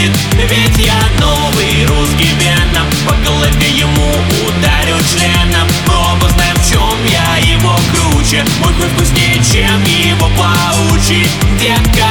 бесит. Ведь я новый русский Веном, по голове ему ударю членом. Мы оба знаем, в чем я его круче. Мой хуй вкуснее, чем его паучий. Детка,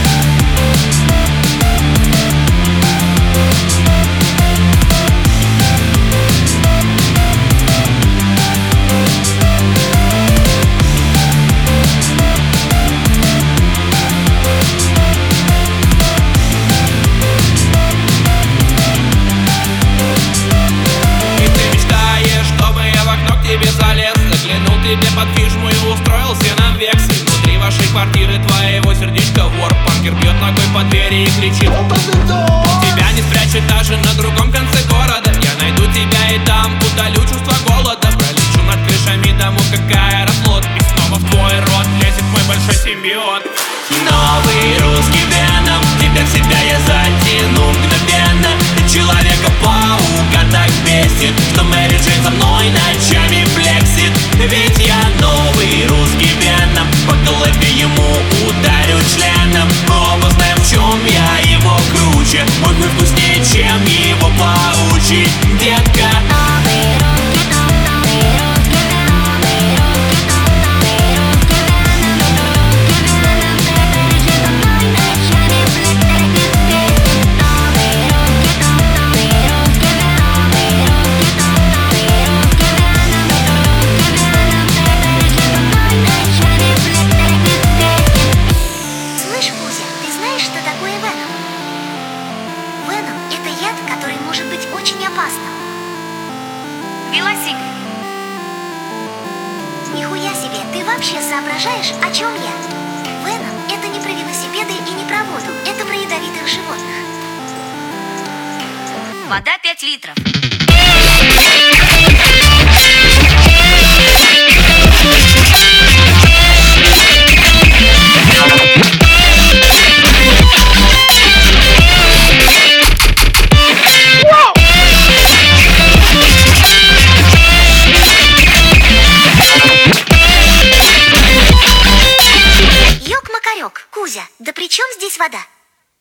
тебе под фишму и устроился на вексель. Внутри вашей квартиры твоего сердечка вор. Паркер бьет ногой по двери и кричит: тебя не спрячет даже на другом конце города. Я найду тебя и там удалю чувство голода. Пролечу над крышами домов, как аэрофлот. И снова в твой рот лезет мой большой симбиот. Новый русский Веном, теперь себя я затяну мгновенно. Человека-паука так бесит, что Мэри Джейн за мной ночами флексит. Ведь я новый русский Веном, по голове ему ударю членом. Мы оба знаем, в чем я его круче. Мой хуй вкуснее, чем его паучий. Детка, который может быть очень опасным. Велосипед. Нихуя себе, ты вообще соображаешь, о чем я? Веном — это не про велосипеды и не про воду, это про ядовитых животных. Вода 5 литров. Кузя, да при чем здесь вода?